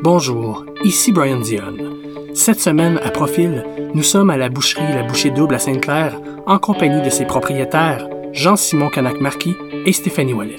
Bonjour, ici Brian Dion. Cette semaine, à Profil, nous sommes à la boucherie La Bouchée Double à Sainte-Claire, en compagnie de ses propriétaires, Jean-Simon Canac-Marquis et Stéphanie Ouellet.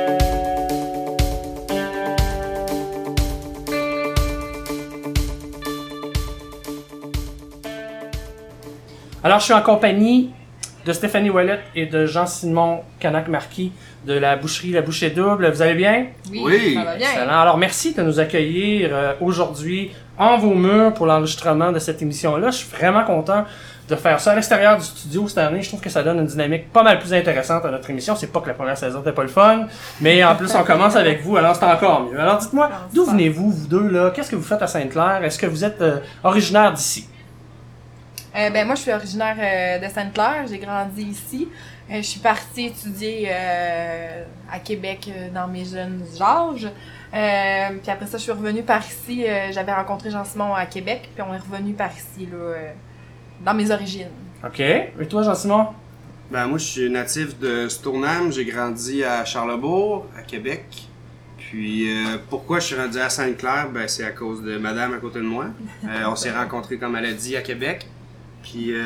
Alors, je suis en compagnie de Stéphanie Ouellet et de Jean-Simon Canac-Marquis de la boucherie La Bouchée Double. Vous allez bien? Oui, ça va bien. Excellent. Alors, merci de nous accueillir aujourd'hui en vos murs pour l'enregistrement de cette émission-là. Je suis vraiment content de faire ça à l'extérieur du studio cette année. Je trouve que ça donne une dynamique pas mal plus intéressante à notre émission. C'est pas que la première saison n'était pas le fun, mais en plus, on commence avec vous, alors c'est encore mieux. Alors, dites-moi, d'où venez-vous, vous deux, là? Qu'est-ce que vous faites à Sainte-Claire? Est-ce que vous êtes originaire d'ici? Moi, je suis originaire de Sainte-Claire. J'ai grandi ici. Je suis partie étudier à Québec dans mes jeunes âges. Puis après ça, je suis revenue par ici. J'avais rencontré Jean-Simon à Québec, puis on est revenu par ici, là, dans mes origines. OK. Et toi, Jean-Simon? Ben, moi, je suis natif de Stoneham. J'ai grandi à Charlesbourg, à Québec. Puis, pourquoi je suis rendu à Sainte-Claire? Ben, c'est à cause de madame à côté de moi. On s'est rencontrés, comme elle a dit, à Québec. Puis,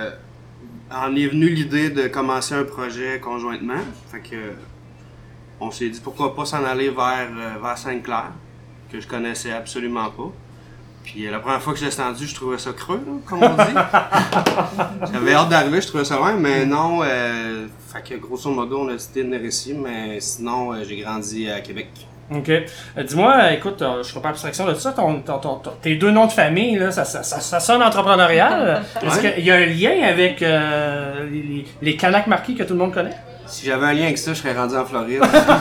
en est venue l'idée de commencer un projet conjointement. Fait que, on s'est dit pourquoi pas s'en aller vers Sainte-Claire, que je connaissais absolument pas. Puis, la première fois que je l'ai descendu, je trouvais ça creux, là, comme on dit. J'avais hâte d'arriver, je trouvais ça loin, mais non. Fait que, grosso modo, on a décidé de venir ici, mais sinon, j'ai grandi à Québec. OK. Dis-moi, écoute, je ferai pas abstraction de ça. Tes deux noms de famille, là, ça sonne entrepreneurial. Est-ce qu'il y a un lien avec les Canac-Marquis que tout le monde connaît? Si j'avais un lien avec ça, je serais rendu en Floride.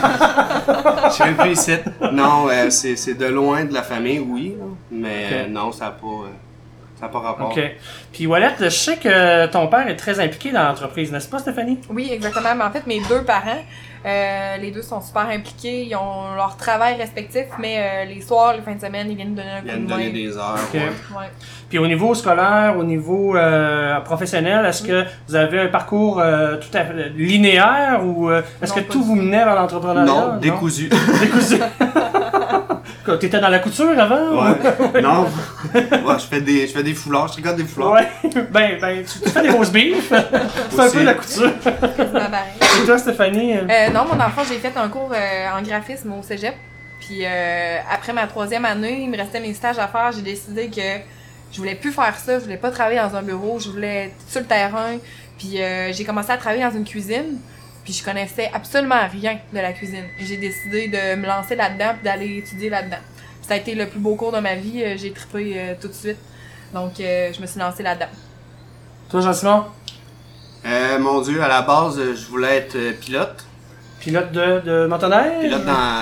Je serais plus ici. Non, c'est de loin de la famille, oui. Là, mais okay. Non, ça n'a pas rapport. OK. Puis Ouellet, je sais que ton père est très impliqué dans l'entreprise, n'est-ce pas, Stéphanie? Oui, exactement. Mais en fait, mes deux parents, les deux sont super impliqués. Ils ont leur travail respectif, mais les soirs, les fins de semaine, ils viennent nous donner un coup de main. Ils viennent donner des heures. Okay. Ouais. Puis au niveau scolaire, au niveau professionnel, est-ce que vous avez un parcours tout à fait linéaire ou est-ce que tout vous menait vers l'entrepreneuriat? Non, décousu. Décousu. T'étais dans la couture avant? Ouais. Non. Ouais, je fais des foulards, je tricote des foulards. Ouais. Ben, tu fais des rose beef. Tu fais un peu de la couture. Et toi, Stéphanie? Non, mon enfant, j'ai fait un cours en graphisme au cégep. Puis après ma 3e année, il me restait mes stages à faire. J'ai décidé que je voulais plus faire ça. Je voulais pas travailler dans un bureau. Je voulais être sur le terrain. Puis j'ai commencé à travailler dans une cuisine. Puis je connaissais absolument rien de la cuisine. J'ai décidé de me lancer là-dedans et d'aller étudier là-dedans. Ça a été le plus beau cours de ma vie. J'ai trippé tout de suite. Donc je me suis lancée là-dedans. Toi, Jean-Simon? Mon Dieu, à la base, je voulais être pilote. Pilote de motoneige? Pilote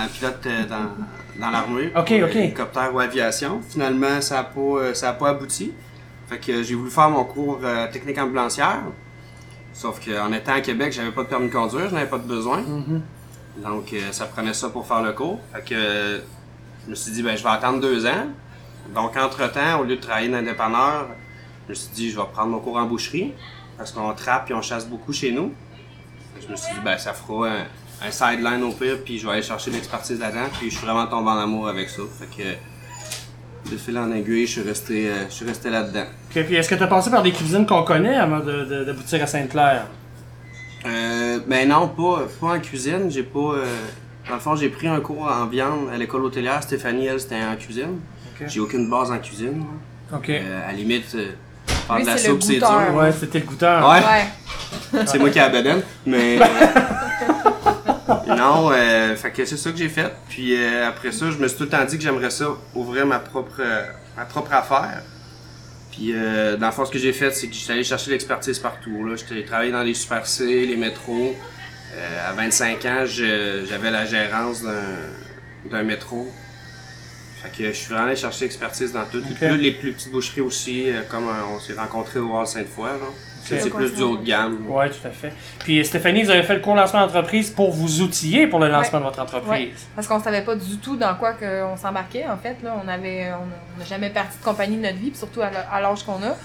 dans l'armure. OK. Hélicoptère ou aviation. Finalement, ça a pas abouti. Fait que j'ai voulu faire mon cours technique ambulancière. Sauf qu'en étant à Québec, j'avais pas de permis de conduire, je n'avais pas de besoin. Mm-hmm. Donc, ça prenait ça pour faire le cours. Fait que je me suis dit, ben, je vais attendre 2 ans. Donc, entre-temps, au lieu de travailler dans un dépanneur, je me suis dit, je vais prendre mon cours en boucherie. Parce qu'on trappe et on chasse beaucoup chez nous. Je me suis dit, ben, ça fera un sideline au pire, puis je vais aller chercher de l'expertise là-dedans. Puis je suis vraiment tombé en amour avec ça. Fait que, de fil en aiguille, je suis resté là-dedans. OK, puis est-ce que tu as passé par des cuisines qu'on connaît avant d'aboutir à Sainte-Claire? Ben non, pas en cuisine. J'ai pas. Dans le fond, j'ai pris un cours en viande à l'école hôtelière. Stéphanie, elle, c'était en cuisine. Okay. J'ai aucune base en cuisine. OK. À la limite, faire de la soupe, c'est dur. Ouais, c'était le goûteur. Ouais. C'est moi qui ai la bedaine. Mais. Non, fait que c'est ça que j'ai fait. Puis après ça, je me suis tout le temps dit que j'aimerais ça ouvrir ma propre affaire. Puis dans le fond, ce que j'ai fait, c'est que j'étais allé chercher l'expertise partout. Là, j'étais travaillé dans les Super C, les métros. À 25 ans, j'avais la gérance d'un métro. Fait que je suis vraiment allé chercher l'expertise dans tout. Okay. Puis là, les plus petites boucheries aussi, comme on s'est rencontrés au Hall Sainte-Foy. Okay. C'est plus du haut de gamme. Oui, tout à fait. Puis Stéphanie, vous avez fait le cours lancement d'entreprise pour vous outiller pour le lancement de votre entreprise. Ouais. Parce qu'on savait pas du tout dans quoi on s'embarquait, en fait. Là, on n'a jamais parti de compagnie de notre vie, puis surtout à l'âge qu'on a.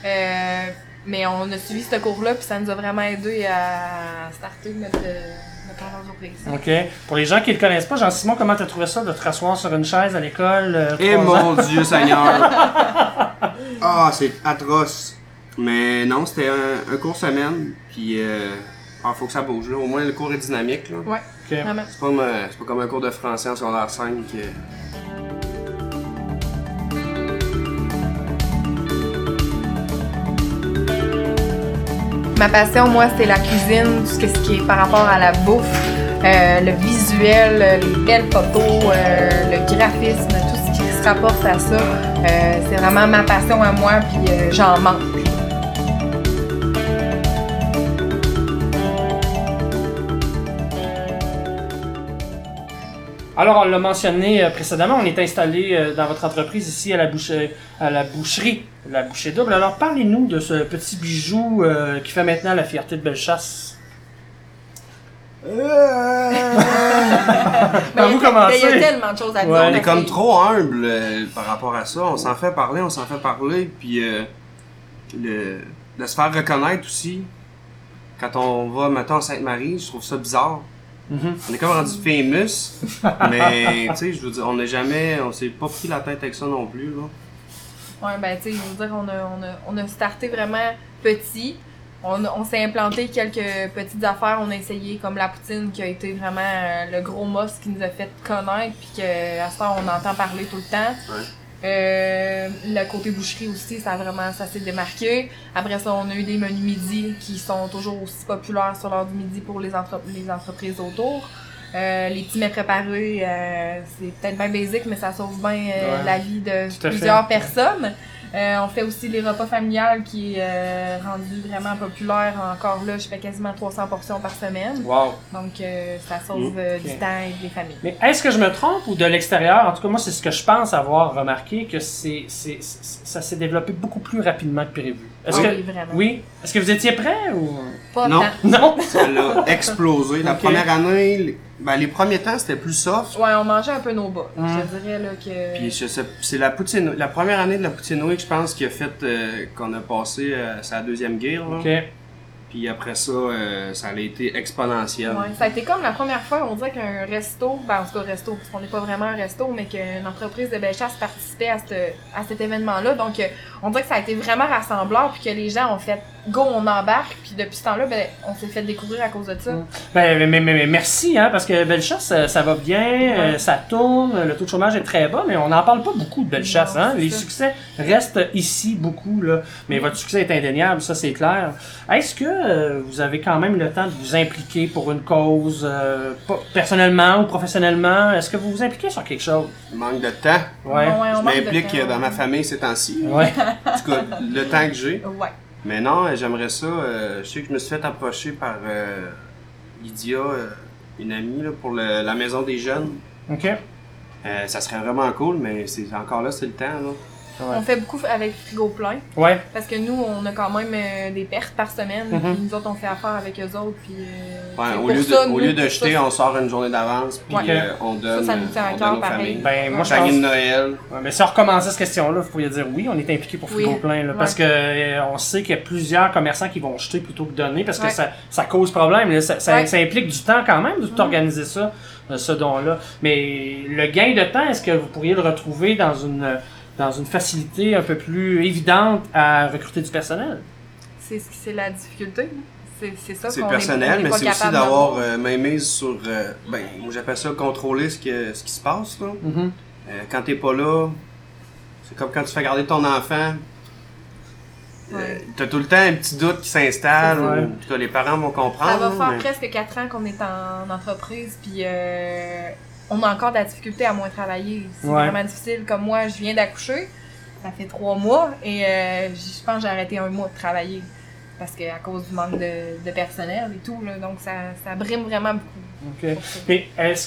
Mais on a suivi ce cours-là, puis ça nous a vraiment aidé à starter notre pas l'entreprise. OK. Pour les gens qui le connaissent pas, Jean-Simon, comment t'as trouvé ça de te rasseoir sur une chaise à l'école? Eh 3 ans? mon Dieu Seigneur! Ah, c'est atroce! Mais non, c'était un cours semaine, puis faut que ça bouge, là. Au moins, le cours est dynamique, là. Ouais, OK. vraiment. C'est pas comme un cours de français en secondaire 5. Ma passion, moi, c'est la cuisine, tout ce qui est par rapport à la bouffe, le visuel, les belles photos, le graphisme, tout ce qui se rapporte à ça. C'est vraiment ma passion à moi, puis j'en mange. Alors, on l'a mentionné précédemment, on est installé dans votre entreprise ici à la boucherie, la bouchée double. Alors, parlez-nous de ce petit bijou qui fait maintenant la fierté de Bellechasse. Par où commencer? Il y a tellement de choses à dire. Ouais. On est comme trop humble par rapport à ça. On s'en fait parler, puis de se faire reconnaître aussi. Quand on va, mettons, à Sainte-Marie, je trouve ça bizarre. Mm-hmm. On est comme rendu famous, mais tu sais, je veux dire, on s'est pas pris la tête avec ça non plus, là. Ouais, ben, tu sais, je veux dire, on a starté vraiment petit. On s'est implanté quelques petites affaires. On a essayé comme la poutine qui a été vraiment le gros must qui nous a fait connaître, puis qu'à ce temps, on entend parler tout le temps. Ouais. Le côté boucherie aussi, ça s'est démarqué. Après ça, on a eu des menus midi qui sont toujours aussi populaires sur l'heure du midi pour les entreprises autour. Les petits mets préparés, c'est peut-être bien basique, mais ça sauve bien la vie de plusieurs personnes. On fait aussi les repas familiales qui est rendu vraiment populaire. Encore là, je fais quasiment 300 portions par semaine. Wow. Donc, ça sauve du temps et des familles. Mais est-ce que je me trompe ou de l'extérieur? En tout cas, moi, c'est ce que je pense avoir remarqué, que ça s'est développé beaucoup plus rapidement que prévu. Oui, vraiment. Oui? Est-ce que vous étiez prêt ou... Pas Non. tant. Non? Ça l'a explosé. La Ok. première année, les premiers temps, c'était plus soft. Ouais, on mangeait un peu nos bas. Je te dirais là que... Puis c'est la première année de la Poutine Week, je pense, qui a fait qu'on a passé sa deuxième guerre. Là. OK. Puis après ça, ça a été exponentiel. Ouais, ça a été comme la première fois, on dirait qu'un resto, en tout cas resto, parce qu'on n'est pas vraiment un resto, mais qu'une entreprise de Bellechasse participait à cet événement-là. Donc, on dirait que ça a été vraiment rassembleur, puis que les gens ont fait « go, on embarque », puis depuis ce temps-là, on s'est fait découvrir à cause de ça. Mais merci, hein, parce que Bellechasse, ça va bien, ça tourne, le taux de chômage est très bas, mais on n'en parle pas beaucoup de Bellechasse. Non, Hein? c'est Les ça. succès restent ici beaucoup, là. Mais votre succès est indéniable, ça c'est clair. Est-ce que vous avez quand même le temps de vous impliquer pour une cause, personnellement ou professionnellement? Est-ce que vous vous impliquez sur quelque chose? Manque de temps. Ouais. Je on manque de m'implique temps. dans ma famille ces temps-ci. Ouais. En tout cas, le temps que j'ai. Ouais. Mais non, j'aimerais ça. Je sais que je me suis fait approcher par Lydia, une amie, là, pour la maison des jeunes. OK. Ça serait vraiment cool, mais encore là, c'est le temps. Là. Ouais. On fait beaucoup avec frigo plein, Ouais. parce que nous, on a quand même des pertes par semaine, Mhm. puis nous autres, on fait affaire avec eux autres, puis... Ouais, c'est au pour lieu ça, de, nous, au lieu de jeter, ça, on sort une journée d'avance, puis Ouais. on donne, Ça nous tient à on cœur, donne aux pareil. familles. Ben, moi, je Famille pense... de Noël. Ouais, mais si on recommençait cette question-là, vous pourriez dire oui, on est impliqué pour Frigo Oui. Plein, là, parce que on sait qu'il y a plusieurs commerçants qui vont jeter plutôt que donner, parce que Ouais. ça cause problème. Là. Ça Ouais. implique du temps quand même de tout organiser ça, ce don-là. Mais le gain de temps, est-ce que vous pourriez le retrouver dans une facilité un peu plus évidente à recruter du personnel? c'est la difficulté. C'est ça C'est qu'on personnel, est mais pas c'est aussi capable d'avoir mainmise sur, moi j'appelle ça contrôler ce qui se passe. Là. Mhm. Quand t'es pas là, c'est comme quand tu fais garder ton enfant. Ouais. T'as tout le temps un petit doute qui s'installe, Ouais. ou en tout cas, les parents vont comprendre. Ça va là, faire mais- presque 4 ans qu'on est en entreprise, puis on a encore de la difficulté à moins travailler. C'est Ouais. vraiment difficile. Comme moi, je viens d'accoucher, ça fait 3 mois, et je pense que j'ai arrêté 1 mois de travailler. Parce que à cause du manque de personnel et tout, là, donc ça brime vraiment beaucoup. OK. Puis est-ce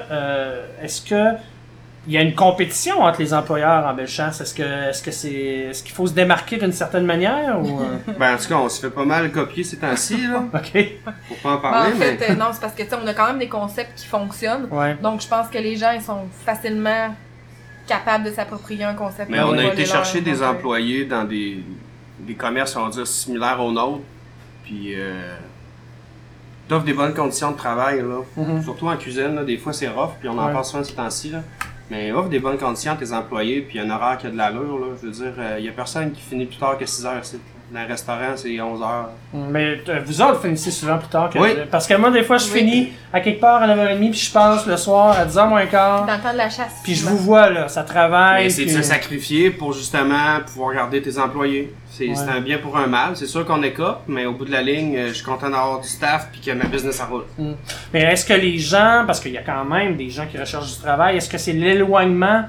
que il y a une compétition entre les employeurs en Bellechasse? Est-ce qu'il faut se démarquer d'une certaine manière ou Ben, en tout cas, on se fait pas mal copier ces temps-ci, là. OK. Faut pas en Ben, parler, en mais. fait, non, c'est parce que tu sais, on a quand même des concepts qui fonctionnent. Ouais. Donc je pense que les gens ils sont facilement capables de s'approprier un concept. Mais et on de a voler été leur- chercher des donc, employés dans des commerces, on va dire, similaires aux nôtres. Puis, t'offres des bonnes conditions de travail, là. Mhm. Surtout en cuisine, là, des fois c'est rough, puis on en Ouais. parle souvent ces temps-ci, là. Mais offre des bonnes conditions à tes employés, puis un horaire qui a de l'allure, là. Je veux dire, y a personne qui finit plus tard que 6 heures ici. Dans un restaurant, c'est 11 heures. Mais vous autres finissez souvent plus tard que... Oui. Parce que moi, des fois, je Oui. finis à quelque part à 9h30, puis je passe le soir à 10h moins quart. Dans le temps de la chasse. Puis je souvent. vous vois, là, ça travaille. Mais c'est de puis- se sacrifier pour justement pouvoir garder tes employés. C'est un bien pour un mal. C'est sûr qu'on écope, mais au bout de la ligne, je suis content d'avoir du staff puis que ma business ça roule. Mais est-ce que les gens, parce qu'il y a quand même des gens qui recherchent du travail, est-ce que c'est l'éloignement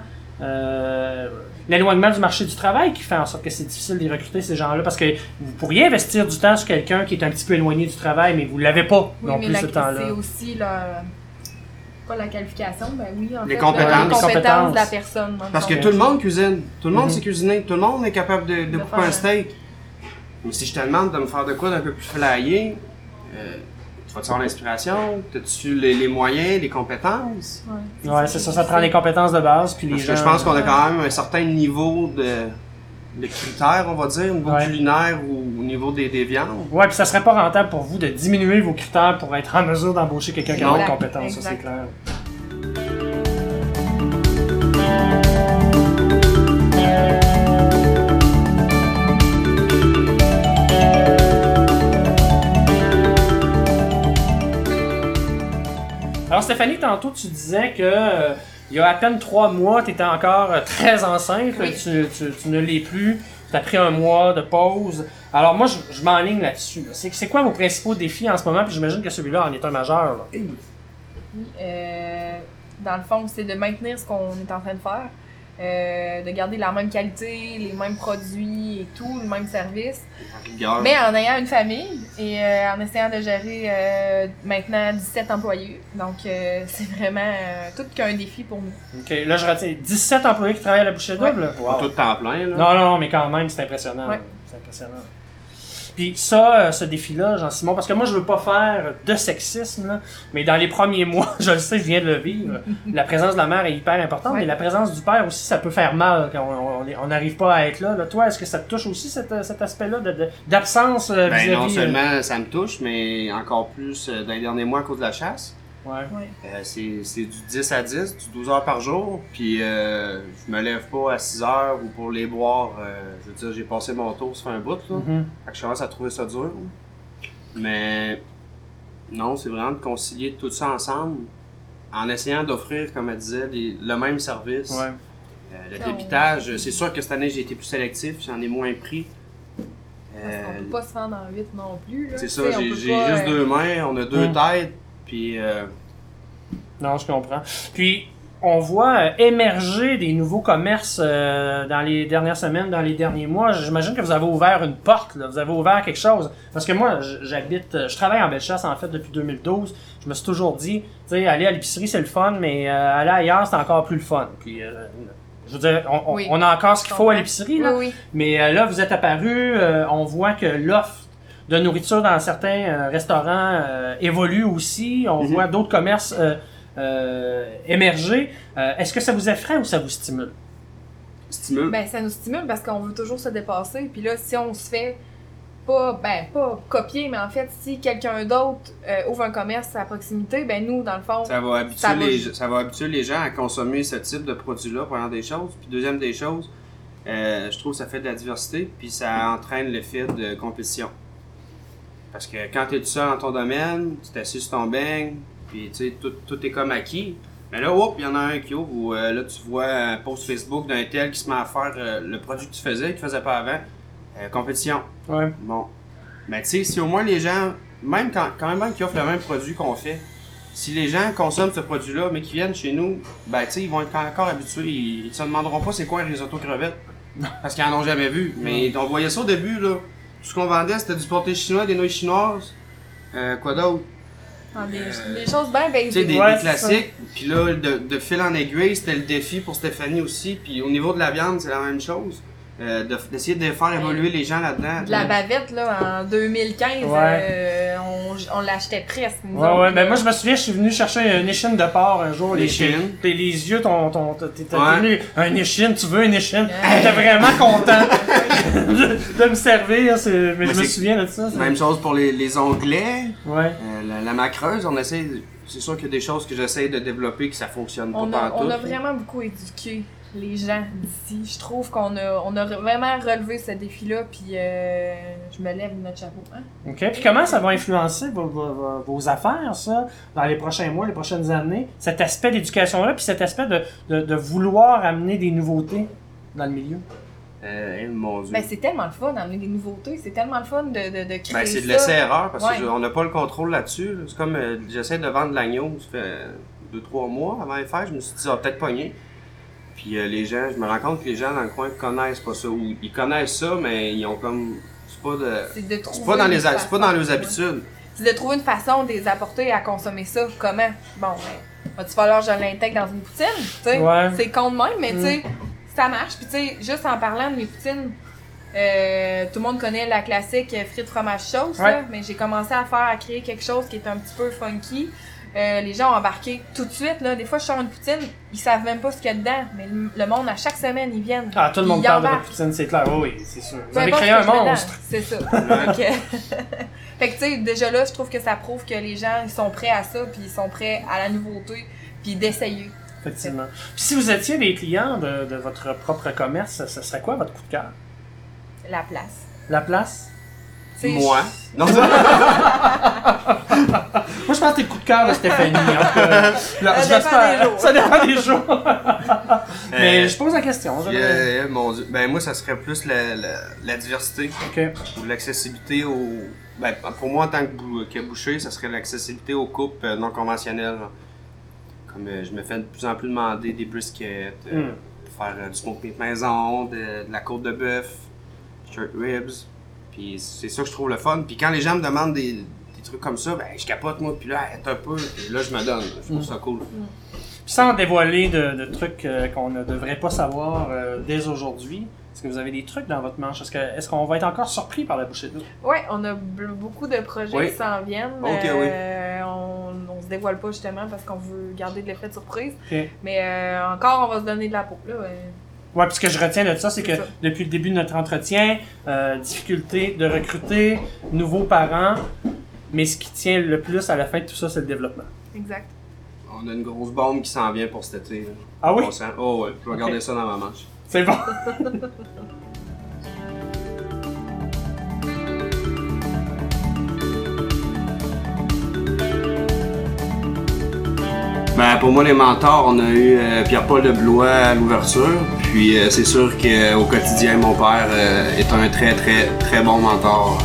du marché du travail qui fait en sorte que c'est difficile de recruter ces gens-là? Parce que vous pourriez investir du temps sur quelqu'un qui est un petit peu éloigné du travail, mais vous ne l'avez pas Oui, non mais plus ce temps-là. c'est aussi pas la qualification, ben oui, en Les fait, compétences. les compétences de la Les personne. dans le Parce que fond. tout le monde cuisine. Tout le monde Mhm. sait cuisiner. Tout le monde est capable de De couper faire un steak. Mais si je te demande de me faire de quoi d'un peu plus flyé, tu vas-tu avoir l'inspiration? As-tu les moyens, les compétences? Ouais, c'est ça, ça prend les compétences de base. Puis les Parce gens, que je pense qu'on a quand même un certain niveau de critères, on va dire, au niveau Ouais. culinaire ou au niveau des viandes. Ouais, puis ça serait pas rentable pour vous de diminuer vos critères pour être en mesure d'embaucher quelqu'un qui a Exact, d'autres compétences, ça c'est exact. clair. Alors Stéphanie, tantôt tu disais que il y a à peine 3 mois, tu étais encore très enceinte, Oui. tu ne l'es plus, tu as pris un mois de pause. Alors moi, je m'enligne là-dessus. Là. C'est quoi vos principaux défis en ce moment? Puis j'imagine que celui-là en est un majeur. Là. Oui, dans le fond, c'est de maintenir ce qu'on est en train de faire, de garder la même qualité, les mêmes produits et tout, le même service, Rigueur. mais en ayant une famille et en essayant de gérer maintenant 17 employés. Donc, c'est vraiment tout qu'un défi pour nous. OK, là je retiens 17 employés qui travaillent à la bouchée double. Pas tout temps plein, là. Non, non, mais quand même, c'est impressionnant. Ouais. C'est impressionnant. Puis ça, ce défi-là, Jean-Simon, parce que moi, je veux pas faire de sexisme, là, mais dans les premiers mois, je le sais, je viens de le vivre, la présence de la mère est hyper importante, Ouais. mais la présence du père aussi, ça peut faire mal quand on n'arrive pas à être là. Là. Toi, est-ce que ça te touche aussi, cet aspect-là d'absence Ben, vis-à-vis... non seulement ça me touche, mais encore plus dans les derniers mois à cause de la chasse. Ouais. C'est du 10 à 10, du 12 heures par jour, puis je me lève pas à 6 heures ou pour les boire. Je veux dire, j'ai passé mon tour, ça fait un bout, là. Mhm. Fait que je commence à trouver ça dur. Mais non, c'est vraiment de concilier tout ça ensemble en essayant d'offrir, comme elle disait, le même service. Ouais. Le dépitage, c'est sûr que cette année j'ai été plus sélectif, j'en ai moins pris. On peut pas se faire dans 8 non plus. Là. C'est ça, Tu sais, on j'ai peut juste pas, 2 mains, on a 2 Mm. têtes, puis Non, je comprends. Puis, on voit émerger des nouveaux commerces dans les dernières semaines, dans les derniers mois. J'imagine que vous avez ouvert une porte, là. Vous avez ouvert quelque chose. Parce que moi, je travaille en Bellechasse, en fait, depuis 2012. Je me suis toujours dit, tu sais, aller à l'épicerie, c'est le fun, mais aller ailleurs, c'est encore plus le fun. Puis, je veux dire, Oui. on a encore ce qu'il faut à comprends. l'épicerie, Oui, là. oui. Mais là, vous êtes apparu, on voit que l'offre de nourriture dans certains restaurants évolue aussi. On Mhm. voit d'autres commerces émerger. Est-ce que ça vous effraie ou ça vous stimule? stimule. Ben, ça nous stimule parce qu'on veut toujours se dépasser. Puis là, si on se fait pas copier, mais en fait, si quelqu'un d'autre ouvre un commerce à proximité, ben nous, dans le fond, Ça va Ça va. ça va habituer les gens à consommer ce type de produit-là, première des choses. Puis deuxième des choses, je trouve que ça fait de la diversité, puis ça entraîne l'effet de compétition. Parce que quand tu es tout seul dans ton domaine, tu t'assieds sur ton beigne, puis tu sais, tout est comme acquis. Mais là, hop, il y en a un qui ouvre où là, tu vois un post Facebook d'un tel qui se met à faire le produit que tu faisais, qu'il ne faisait pas avant. Compétition. Ouais. Bon. Mais tu sais, si au moins les gens, même quand même qui offrent le même produit qu'on fait, si les gens consomment ce produit-là, mais qui viennent chez nous, ben tu sais, ils vont être encore habitués. Ils se demanderont pas c'est quoi un risotto crevettes. Parce qu'ils en ont jamais vu. Mais on voyait ça au début, là. Tout ce qu'on vendait, c'était du pâté chinois, des nouilles chinoises. Quoi d'autre? des choses bien Tu sais, basiques. des Ouais, c'est classiques. Puis là, de fil en aiguille, c'était le défi pour Stéphanie aussi. Puis au niveau de la viande, c'est la même chose. d'essayer de faire évoluer les gens là-dedans. De la bavette, là, en 2015, Ouais. on l'achetait presque. Nous Ouais, autres, ouais, ben moi je me souviens, je suis venu chercher un échine de porc un jour. L'échine. Les yeux, t'es Ouais. venu, un échine, tu veux un échine. J'étais vraiment content de me servir, mais je me souviens de ça. Même chose pour les onglets, Ouais. la macreuse, on essaie. C'est sûr qu'il y a des choses que j'essaie de développer que ça fonctionne pas on partout. a vraiment beaucoup éduqué les gens d'ici. Je trouve qu'on a vraiment relevé ce défi-là, puis je me lève notre chapeau. Hein? OK. Puis comment ça va influencer vos affaires, ça, dans les prochains mois, les prochaines années? Cet aspect d'éducation-là, puis cet aspect de vouloir amener des nouveautés dans le milieu? Mon Dieu. Ben, c'est tellement le fun d'amener des nouveautés. C'est tellement le fun de créer Ben, c'est de ça. l'essai-erreur parce Ouais. qu'on n'a pas le contrôle là-dessus. Là. C'est comme j'essaie de vendre l'agneau, ça fait 2-3 mois avant les fêtes, je me suis dit ça va peut-être pogner. Puis les gens, je me rends compte que les gens dans le coin connaissent pas ça. Ou ils connaissent ça, mais ils ont comme. C'est pas dans leurs habitudes. C'est de trouver une façon de les apporter à consommer ça. Comment? Bon, ben, va-tu falloir que je l'intègre dans une poutine? Tu sais, Ouais. c'est con de même, mais tu sais, ça marche. Puis tu sais, juste en parlant de mes poutines, tout le monde connaît la classique frites fromage sauce, Ouais. là, mais j'ai commencé à créer quelque chose qui est un petit peu funky. Les gens ont embarqué tout de suite. Là. Des fois, je sors une poutine, ils savent même pas ce qu'il y a dedans, mais le monde, à chaque semaine, ils viennent. Ah, tout le monde Ils parle de embarquent. votre poutine, c'est clair. Oui, c'est sûr. Vous Peu avez importe créé ce un que je mets dedans, monstre. C'est ça. Fait que tu sais, déjà là, je trouve que ça prouve que les gens, ils sont prêts à ça, puis ils sont prêts à la nouveauté, puis d'essayer. Effectivement. Puis si vous étiez des clients de votre propre commerce, ça serait quoi votre coup de cœur? La place. La place? Tu sais, Moi. Non, Moi, je pense que t'es le coup de cœur de Stéphanie. En tout cas. Là, Ça dépend des jours. Ça dépend des jours. Mais je pose la question. mon Dieu. Ben moi, ça serait plus la diversité OK. ou l'accessibilité au. Ben, pour moi, en tant que boucher, ça serait l'accessibilité aux coupes non conventionnelles. Là. Comme je me fais de plus en plus demander des briskets, pour faire du smoke meat maison, de la côte de bœuf, short ribs. Puis c'est ça que je trouve le fun. Puis quand les gens me demandent des trucs comme ça, ben je capote moi, puis là, arrête un peu, puis là, je me donne. Je trouve ça cool. Puis sans dévoiler de trucs qu'on ne devrait pas savoir dès aujourd'hui, est-ce que vous avez des trucs dans votre manche? Est-ce qu'on va être encore surpris par la bouchée d'eau? Ouais, on a beaucoup de projets Oui. qui s'en viennent. Ok, oui. On se dévoile pas justement parce qu'on veut garder de l'effet de surprise. OK. Mais encore, on va se donner de la peau. Là, Ouais, puis ce que je retiens de ça, c'est que C'est ça. depuis le début de notre entretien, difficulté de recruter, nouveaux parents, mais ce qui tient le plus à la fin de tout ça, c'est le développement. Exact. On a une grosse bombe qui s'en vient pour cet été. Là. Ah oui? On sent- Oh ouais, je vais garder ça dans ma manche. C'est bon. Ben, pour moi, les mentors, on a eu Pierre-Paul de Blois à l'ouverture. Puis c'est sûr qu'au quotidien, mon père est un très, très, très bon mentor.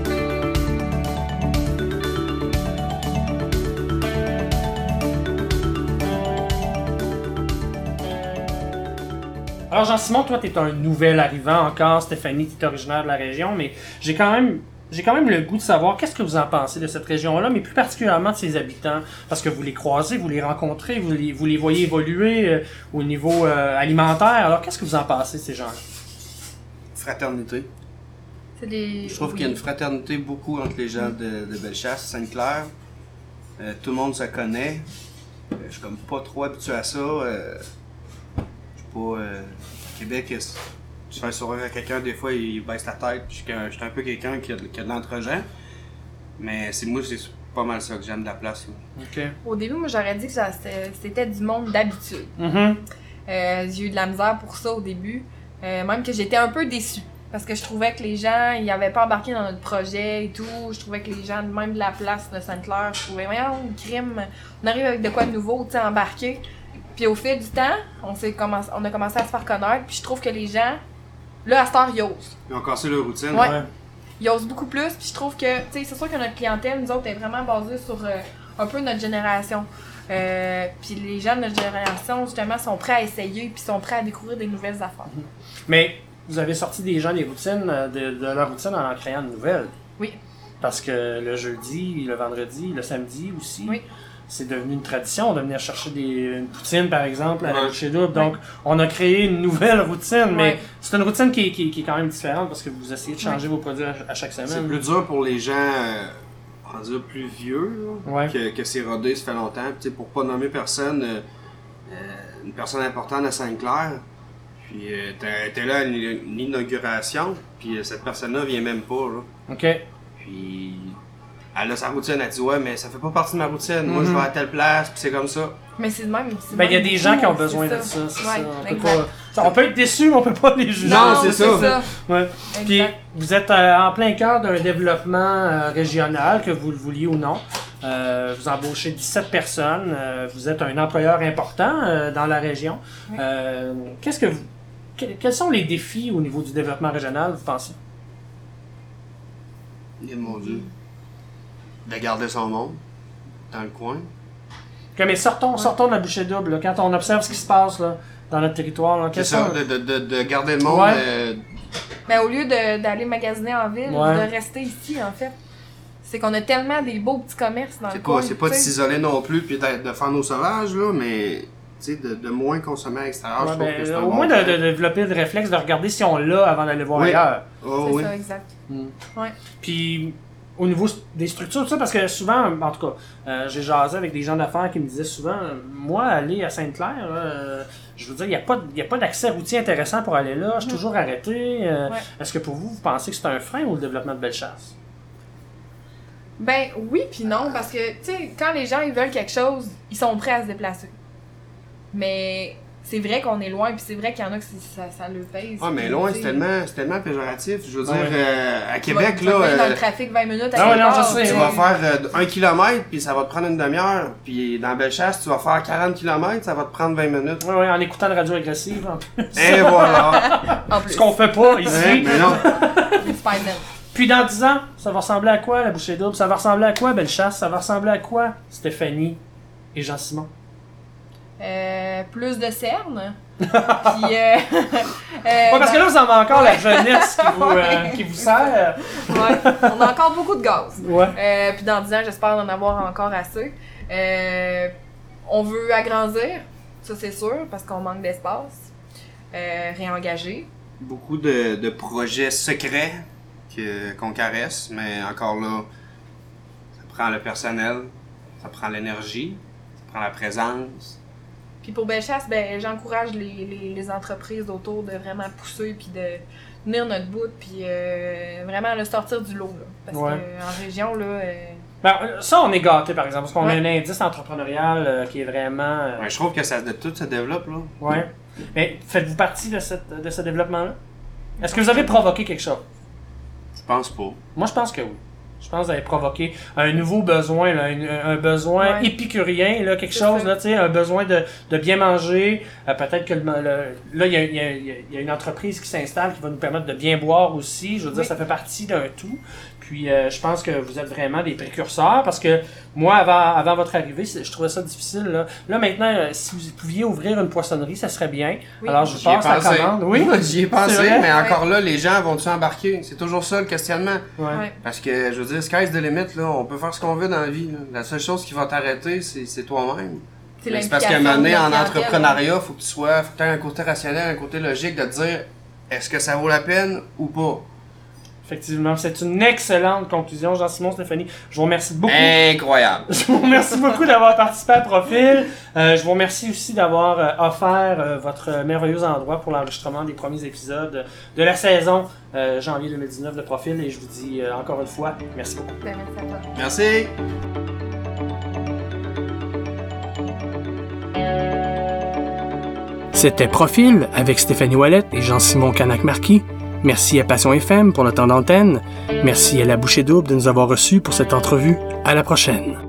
Alors Jean-Simon, toi, t'es un nouvel arrivant encore. Stéphanie, t'es originaire de la région, mais j'ai quand même le goût de savoir qu'est-ce que vous en pensez de cette région-là, mais plus particulièrement de ses habitants, parce que vous les croisez, vous les rencontrez, vous les voyez évoluer au niveau alimentaire. Alors, qu'est-ce que vous en pensez, ces gens-là? Fraternité. C'est des... Je trouve qu'il y a une fraternité beaucoup entre les gens de Bellechasse, Sainte-Claire. Tout le monde se connaît. Je suis comme pas trop habitué à ça. Je suis pas... Au Québec, tu fais un sourire à quelqu'un, des fois, il baisse la tête. Je suis un peu quelqu'un qui a de l'entre-gens. Mais c'est pas mal ça que j'aime de la place. Là. OK. Au début, moi, j'aurais dit que c'était du monde d'habitude. Mm-hmm. J'ai eu de la misère pour ça au début. Même que j'étais un peu déçue. Parce que je trouvais que les gens, ils n'avaient pas embarqué dans notre projet et tout. Je trouvais que les gens, même de la place de Sainte-Claire, je trouvais, voyons, crime, on arrive avec de quoi de nouveau, tu sais, embarqué. Puis au fil du temps, on a commencé à se faire connaître. Puis je trouve que les gens, là, à cette heure, ils osent. Ils ont cassé leur routine. Ouais. Ils osent beaucoup plus. Puis je trouve que, tu sais, c'est sûr que notre clientèle, nous autres, est vraiment basée sur un peu notre génération. Puis les gens de notre génération, justement, sont prêts à essayer puis sont prêts à découvrir des nouvelles affaires. Mais vous avez sorti des gens des routines, de leur routine en créant de nouvelles. Oui. Parce que le jeudi, le vendredi, le samedi aussi, Oui. c'est devenu une tradition de venir chercher une poutine, par exemple, à la Ouais. bouchée double. Donc, on a créé une nouvelle routine, mais Ouais. c'est une routine qui est quand même différente parce que vous essayez de changer vos produits à chaque C'est semaine. plus dur pour les gens, on va dire plus vieux, là, Ouais. que c'est rodé, ça fait longtemps. Puis, tu sais, pour pas nommer personne, une personne importante à Sainte-Claire, puis t'es là à une inauguration, puis cette personne-là vient même pas, là. OK. Puis elle a sa routine, elle dit ouais, mais ça fait pas partie de ma routine. Moi, je vais à telle place, puis c'est comme ça. Mais c'est de même. Ben, il y a des gens qui ont besoin de ça, c'est Ouais, ça. On peut, exact. on peut être déçu, mais on peut pas les juger. Non, c'est ça. Ouais. Puis, Exact. vous êtes en plein cœur d'un développement régional, que vous le vouliez ou non. Vous embauchez 17 personnes. Vous êtes un employeur important dans la région. Oui. Quels sont les défis au niveau du développement régional, vous pensez? Et mon Dieu. De garder son monde dans le coin. Ok, mais sortons de la bouchée double. Là, quand on observe ce qui se passe là, dans notre territoire, là, C'est quels ça, sont- de garder le monde. Ouais. Mais au lieu d'aller magasiner en ville, Ouais. de rester ici, en fait. C'est qu'on a tellement des beaux petits commerces dans le C'est coin. pas de tu sais. s'isoler non plus, puis de faire nos sauvages, là, mais tu sais, de moins consommer à l'extérieur, Ouais, je trouve ben, que c'est un au bon moins point. de développer le réflexe de regarder si on l'a avant d'aller voir Oui. ailleurs. Oh, C'est oui. ça, exact. Mm. Ouais. Puis au niveau des structures, tout ça, parce que souvent, en tout cas, j'ai jasé avec des gens d'affaires qui me disaient souvent, moi, aller à Sainte-Claire, je veux dire, il n'y a pas d'accès routier intéressant pour aller là, je suis toujours arrêté. Ouais. Est-ce que pour vous, vous pensez que c'est un frein ou le développement de Bellechasse? Ben oui puis non, parce que, tu sais, quand les gens ils veulent quelque chose, ils sont prêts à se déplacer. Mais c'est vrai qu'on est loin, puis c'est vrai qu'il y en a que ça le pèse. Ah, mais puis, loin, tu c'est sais, tellement péjoratif. Je veux Ah dire, ouais. à tu vas- Québec, tu vas là, te mettre dans le trafic 20 minutes à Ah ouais, quelque non, part, je sais, tu tu sais. vas faire 1 km, puis ça va te prendre une demi-heure. Puis dans Bellechasse, tu vas faire 40 km, ça va te prendre 20 minutes. Oui, en écoutant de radio agressive en plus. Et voilà. En plus, Ce qu'on fait pas ici. Hein, mais non. les Spider-Man. Puis dans 10 ans, ça va ressembler à quoi la bouchée double? Ça va ressembler à quoi Bellechasse? Ça va ressembler à quoi Stéphanie et Jean-Simon? Plus de cernes. Puis, Ouais, parce que là, vous en avez encore la jeunesse qui vous sert. ouais, on a encore beaucoup de gaz. Ouais. Puis dans 10 ans, j'espère en avoir encore assez. On veut agrandir, ça c'est sûr, parce qu'on manque d'espace. Réengager. Beaucoup de projets secrets qu'on caresse, mais encore là, ça prend le personnel, ça prend l'énergie, ça prend la présence. Puis pour Bellechasse, ben, j'encourage les entreprises autour de vraiment pousser puis de tenir notre bout puis vraiment le sortir du lot. Là. Parce Ouais. qu'en région, là, Ben, ça, on est gâtés, par exemple, parce qu'on a Ouais. un indice entrepreneurial qui est vraiment... Ouais, je trouve que tout se développe, là. Ouais. Mais faites-vous partie de ce développement-là? Est-ce que vous avez provoqué quelque chose? Je pense pas. Moi, je pense que oui. Je pense que vous avez provoqué un nouveau besoin, là, un besoin Ouais. épicurien, là, quelque C'est chose, ça. là, tu sais, un besoin de bien manger. Peut-être que là, il y a une entreprise qui s'installe qui va nous permettre de bien boire aussi. Je veux dire, Oui. ça fait partie d'un tout. Puis, je pense que vous êtes vraiment des précurseurs parce que moi, avant votre arrivée, je trouvais ça difficile. Là maintenant, si vous pouviez ouvrir une poissonnerie, ça serait bien. Oui. Alors, je J'y ai passe la pensé. commande. Oui, J'y ai C'est pensé, vrai? mais Ouais. encore là, les gens vont-tu embarquer? C'est toujours ça le questionnement. Ouais. ouais. Parce que, je veux dire, sky's the limit, là. On peut faire ce qu'on veut dans la vie, là. La seule chose qui va t'arrêter, c'est toi-même. C'est Mais c'est parce qu'à un l'implication moment donné, de la en clientèle, entrepreneuriat, faut que tu aies un côté rationnel, un côté logique de te dire, est-ce que ça vaut la peine ou pas? Effectivement, c'est une excellente conclusion, Jean-Simon, Stéphanie. Je vous remercie beaucoup. Incroyable! Je vous remercie beaucoup d'avoir participé à Profil. Je vous remercie aussi d'avoir offert votre merveilleux endroit pour l'enregistrement des premiers épisodes de la saison janvier 2019 de Profil. Et je vous dis encore une fois, merci beaucoup. Ben, merci à toi. Merci! C'était Profil avec Stéphanie Ouellette et Jean-Simon Canac-Marquis. Merci à Passion FM pour le temps d'antenne. Merci à la Bouchée Double de nous avoir reçus pour cette entrevue. À la prochaine.